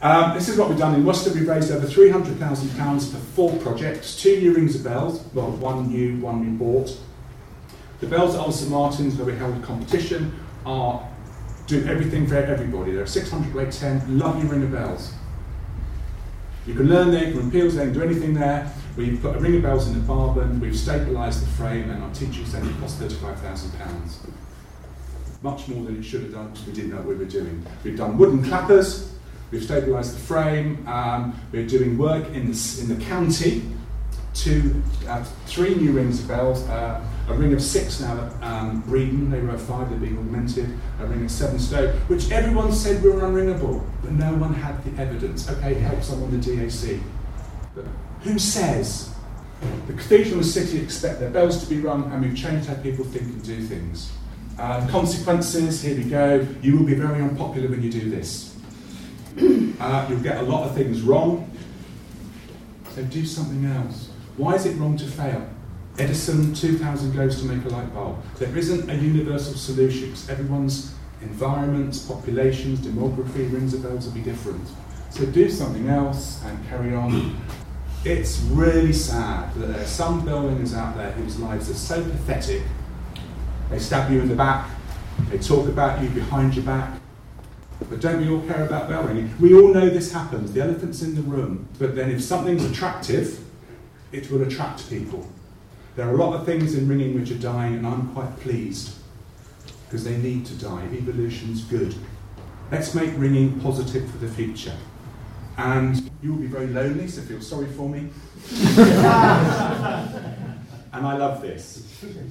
This is what we've done in Worcester. We've raised over £300,000 for 4 projects, 2 new rings of bells, well, 1 new, 1 we bought. The bells at Old St Martin's, where we held a competition, are doing everything for everybody. There are 600 weight 10 lovely ring of bells. You can learn there, you can appeal there, you can do anything there. We've put a ring of bells in the Barben, we've stabilised the frame, and our teaching said it cost £35,000. Much more than it should have done because we didn't know what we were doing. We've done wooden clappers, we've stabilised the frame, we're doing work in the county, 3 new rings of bells, a ring of 6 now at Breedon, they were 5, they're being augmented, a ring of 7 Stoke, which everyone said were unringable, but no one had the evidence. Okay, it helps someone the DAC. But who says? The cathedral and the city expect their bells to be rung, and we've changed how people think and do things. Consequences, here we go. You will be very unpopular when you do this. You'll get a lot of things wrong. So do something else. Why is it wrong to fail? Edison, 2,000 goes to make a light bulb. There isn't a universal solution because everyone's environments, populations, demography, rings of bells will be different. So do something else and carry on. It's really sad that there are some bell ringers out there whose lives are so pathetic. They stab you in the back, they talk about you behind your back. But don't we all care about bell ringing? We all know this happens, the elephant's in the room. But then if something's attractive, it will attract people. There are a lot of things in ringing which are dying, and I'm quite pleased, because they need to die. Evolution's good. Let's make ringing positive for the future. And you will be very lonely, so feel sorry for me. And I love this.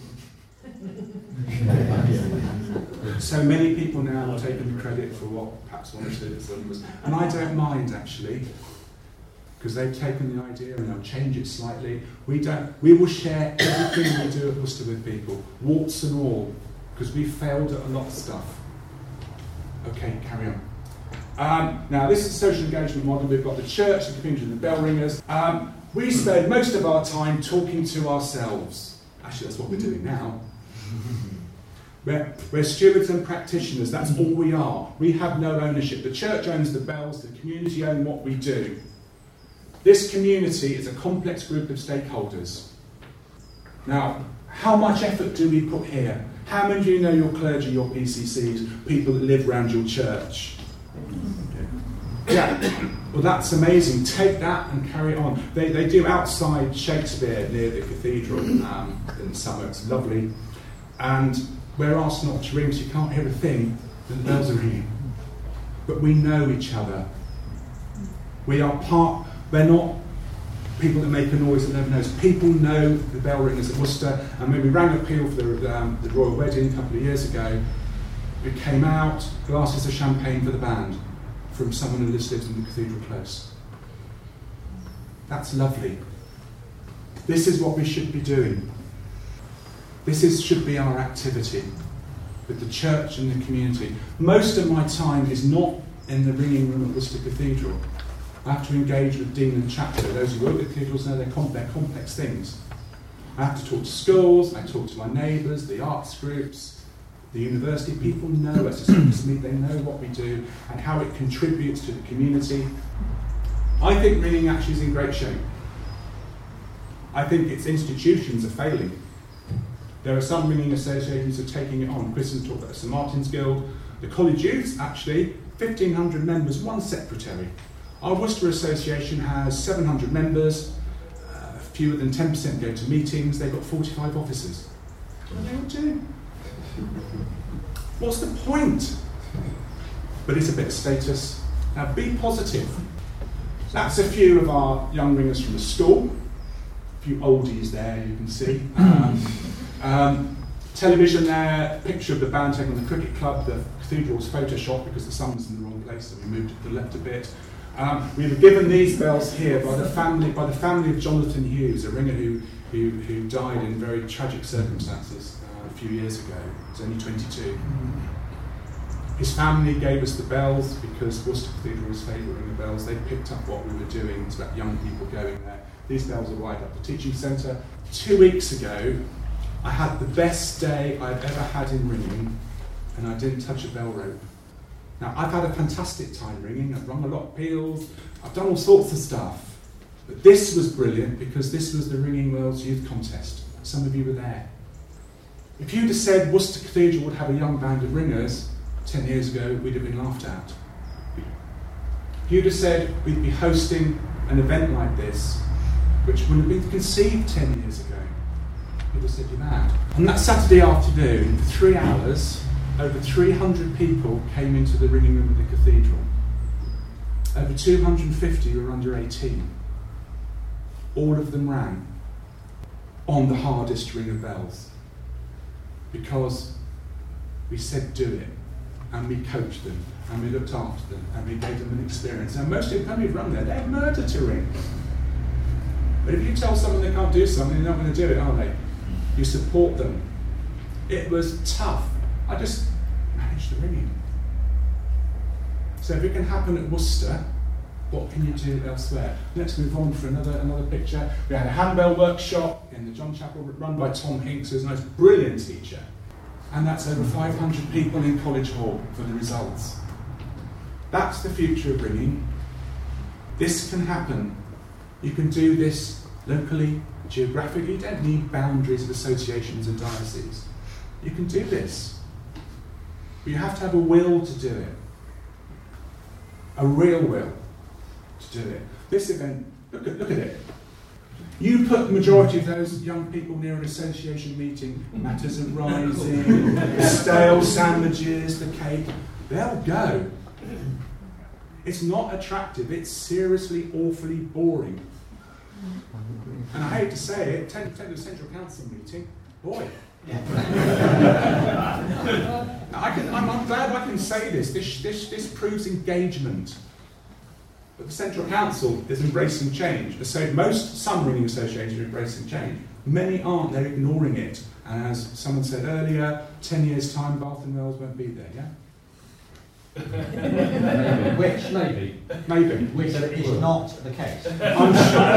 So many people now are taking the credit for what perhaps one or two of them was. And I don't mind, actually, because they've taken the idea and they'll change it slightly. We will share everything we do at Worcester with people, warts and all, because we've failed at a lot of stuff. Okay, carry on. Now, this is a social engagement model. We've got the church, the community, and the bell ringers. We spend most of our time talking to ourselves. Actually, that's what we're doing now. We're stewards and practitioners. That's all we are. We have no ownership. The church owns the bells. The community own what we do. This community is a complex group of stakeholders. Now, how much effort do we put here? How many of you know your clergy, your PCCs, people that live around your church? Yeah, well that's amazing. Take that and carry on. They do outside Shakespeare near the cathedral in summer. It's lovely. And we're asked not to ring, so you can't hear a thing, but the bells are ringing. But we know each other. We are part. They're not people that make a noise that nobody knows. People know the bell ringers at Worcester. And when we rang appeal for the royal wedding a couple of years ago, it came out, glasses of champagne for the band, from someone who lives in the Cathedral Close. That's lovely. This is what we should be doing. Should be our activity with the church and the community. Most of my time is not in the ringing room at Worcester Cathedral. I have to engage with dean and chapter. Those who work with cathedrals know they're complex things. I have to talk to schools, I talk to my neighbours, the arts groups, the university. People know us, they know what we do and how it contributes to the community. I think ringing actually is in great shape. I think its institutions are failing. There are some ringing associations who are taking it on. Chris has talked about the St Martin's Guild. The College Youth, actually, 1,500 members, 1 secretary. Our Worcester Association has 700 members. Fewer than 10% go to meetings. They've got 45 officers. What are they all doing? What's the point? But it's a bit of status. Now, be positive. That's a few of our young ringers from the school. A few oldies there, you can see. Television there, picture of the band taking the cricket club. The cathedral was photoshopped because the sun was in the wrong place, so we moved it to the left a bit. We were given these bells here by the family of Jonathan Hughes, a ringer who died in very tragic circumstances a few years ago. He was only 22. His family gave us the bells because Worcester Cathedral was favouring the bells. They picked up what we were doing. It's about young people going there. These bells are right up the teaching centre. 2 weeks ago, I had the best day I've ever had in ringing, and I didn't touch a bell rope. Now, I've had a fantastic time ringing, I've rung a lot of peals, I've done all sorts of stuff. But this was brilliant because this was the Ringing World's Youth Contest. Some of you were there. If you'd have said Worcester Cathedral would have a young band of ringers 10 years ago, we'd have been laughed at. If you'd have said we'd be hosting an event like this, which would have been conceived 10 years ago, you'd have said you're mad. On that Saturday afternoon, for 3 hours, over 300 people came into the ringing room of the cathedral. Over 250 were under 18. All of them rang on the hardest ring of bells because we said do it, and we coached them, and we looked after them, and we gave them an experience. And most of them who've rung there, they're murder to ring. But if you tell someone they can't do something, they're not going to do it, are they? You support them. It was tough. I just managed the ringing. So if it can happen at Worcester, what can you do elsewhere? Let's move on for another picture. We had a handbell workshop in the John Chapel run by Tom Hinks, who's a nice, brilliant teacher. And that's over 500 people in College Hall for the results. That's the future of ringing. This can happen. You can do this locally, geographically. You don't need boundaries of associations and dioceses. You can do this. But you have to have a will to do it. A real will to do it. This event, look at it. You put the majority of those young people near an association meeting, matters of rising, the stale sandwiches, the cake, they'll go. It's not attractive, it's seriously, awfully boring. And I hate to say it, take the Central Council meeting, boy. I'm glad I can say this. This proves engagement. But the Central Council is embracing change. So some ringing associations are embracing change. Many aren't, they're ignoring it. And as someone said earlier, 10 years' time, Bath and Wells won't be there, yeah? Which, maybe. Which is not the case. I'm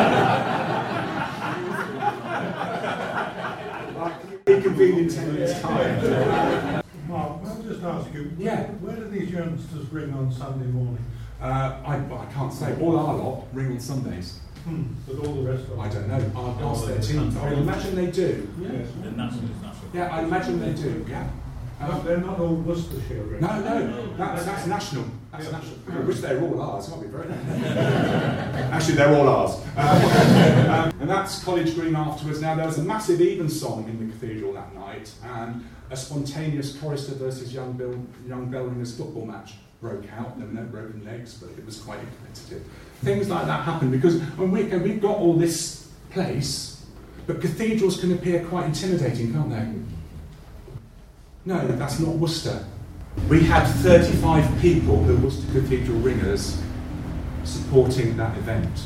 sure. Reconvene in 10 years' time. Mark, I'll just ask you, where do these youngsters ring on Sunday morning? I can't say. All our lot ring on Sundays. But all the rest of them? I don't know. I'll ask their team. I imagine they do. Yes. Yeah, I imagine they do, yeah. They're not all Worcestershire ringers. No, that's national. That's national. I wish they were all ours. That'd be very nice. Actually, they're all ours. And that's College Green afterwards. Now, there was a massive evensong in the cathedral that night, and a spontaneous chorister versus young bell ringers football match broke out. There were no broken legs, but it was quite competitive. Things like that happen because we've got all this place, but cathedrals can appear quite intimidating, can't they? No, that's not Worcester. We had 35 people who were Worcester Cathedral ringers supporting that event.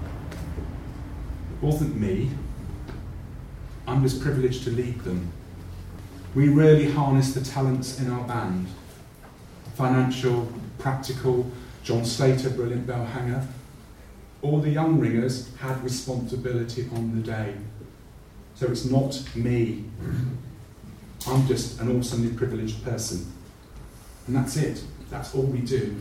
It wasn't me. I'm just privileged to lead them. We really harness the talents in our band. Financial, practical, John Slater, brilliant bell hanger. All the young ringers had responsibility on the day. So it's not me. I'm just an awesomely privileged person. And that's it. That's all we do.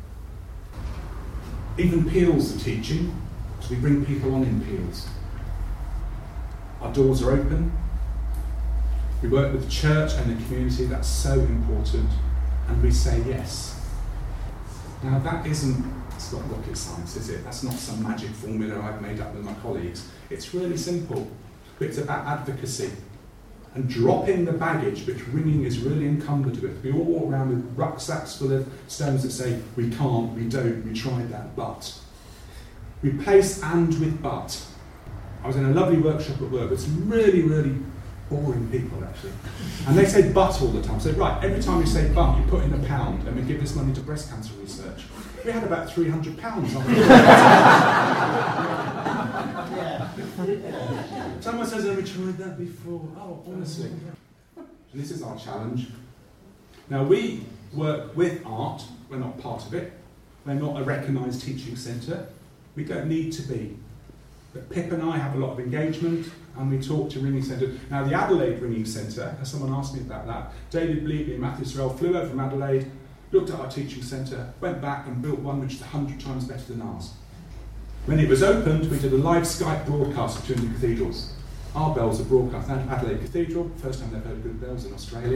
Even peals are teaching, so we bring people on in peals. Our doors are open. We work with the church and the community. That's so important. And we say yes. Now it's not rocket science, is it? That's not some magic formula I've made up with my colleagues. It's really simple. But it's about advocacy. And dropping the baggage which ringing is really encumbered with. We all walk around with rucksacks full of stones that say, we can't, we don't, we tried that, but. Replace and with but. I was in a lovely workshop at work with some really, really boring people, actually. And they say but all the time. So, right, every time you say but, you put in £1 and we give this money to breast cancer research. We had about £300 on it. Someone says, have we tried that before? Oh, honestly. And this is our challenge. Now, we work with art. We're not part of it. We're not a recognised teaching centre. We don't need to be. But Pip and I have a lot of engagement, and we talk to ringing centres. Now, the Adelaide Ringing Centre, as someone asked me about that, David Bleakley and Matthew Sorrell flew over from Adelaide, looked at our teaching centre, went back and built one which is 100 times better than ours. When it was opened, we did a live Skype broadcast between the cathedrals. Our bells are broadcast at Adelaide Cathedral, first time they've heard good bells in Australia.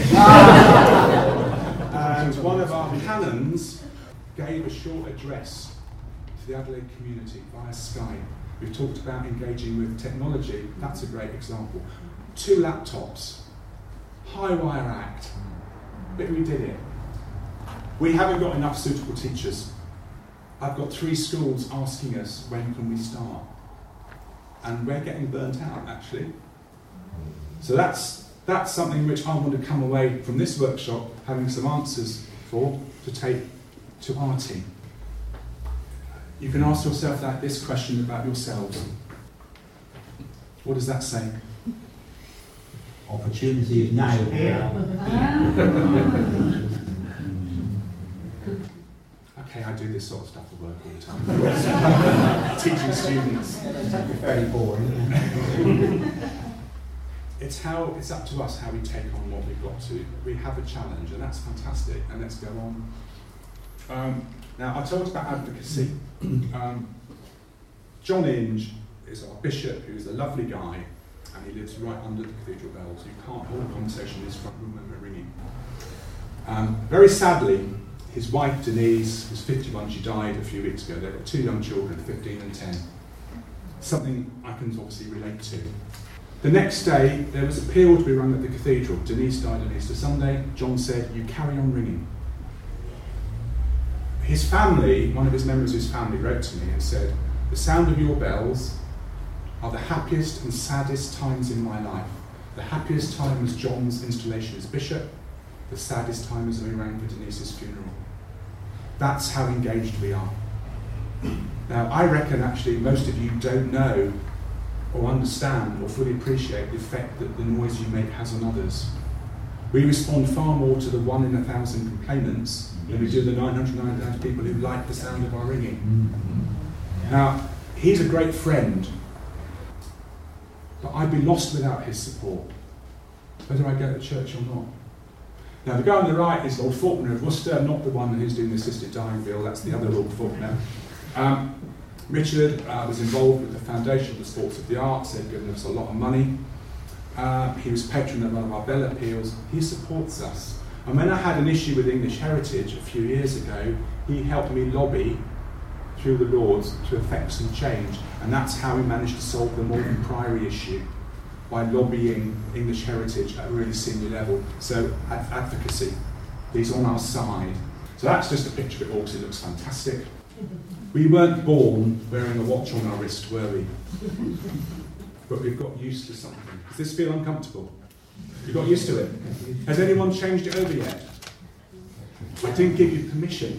And one of our canons gave a short address to the Adelaide community via Skype. We've talked about engaging with technology, that's a great example. 2 laptops, high wire act, but we did it. We haven't got enough suitable teachers. I've got 3 schools asking us, when can we start? And we're getting burnt out, actually. So that's something which I want to come away from this workshop having some answers for, to take to our team. You can ask yourself this question about yourselves. What does that say? Opportunity is now. Okay, I do this sort of stuff at work all the time. Teaching students. It's very boring. It's up to us how we take on what we've got to. We have a challenge, and that's fantastic, and let's go on. Now, I talked about advocacy. John Inge is our bishop, who's a lovely guy, and he lives right under the cathedral bells. You can't hold a conversation in his front room when we're ringing. Very sadly, his wife Denise was 51, she died a few weeks ago. They've got 2 young children, 15 and 10. Something I can obviously relate to. The next day, there was a peal to be rung at the cathedral. Denise died on Easter Sunday. John said, "You carry on ringing." His family, one of his members of his family wrote to me and said, "The sound of your bells are the happiest and saddest times in my life. The happiest time was John's installation as bishop. The saddest time was when we rang for Denise's funeral." That's how engaged we are. Now, I reckon actually most of you don't know or understand or fully appreciate the effect that the noise you make has on others. We respond far more to the 1 in 1,000 complainants than we do the 999 people who like the sound of our ringing. Now, he's a great friend, but I'd be lost without his support, whether I go to church or not. Now, the guy on the right is Lord Faulkner of Worcester, not the one who's doing the assisted dying bill, that's the other Lord Faulkner. Richard was involved with the Foundation of the Sports of the Arts. They've given us a lot of money. He was patron of one of our bell appeals. He supports us. And when I had an issue with English Heritage a few years ago, he helped me lobby through the Lords to effect some change. And that's how we managed to solve the Malvern Priory issue, by lobbying English Heritage at a really senior level. So advocacy, he's on our side. So that's just a picture of it all, because it looks fantastic. We weren't born wearing a watch on our wrist, were we? But we've got used to something. Does this feel uncomfortable? You got used to it? Has anyone changed it over yet? I didn't give you permission.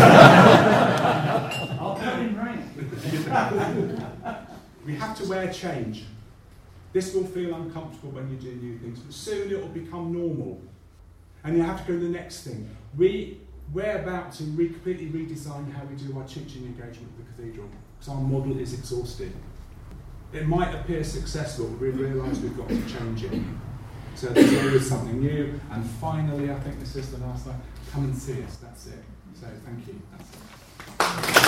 I'll come in right. We have to wear change. This will feel uncomfortable when you do new things, but soon it will become normal. And you have to go to the next thing. We're about to completely redesign how we do our teaching engagement with the cathedral, because our model is exhausted. It might appear successful, but we realise we've got to change it. So there's always something new. And finally, I think this is the last slide, come and see us, that's it. So thank you. That's it.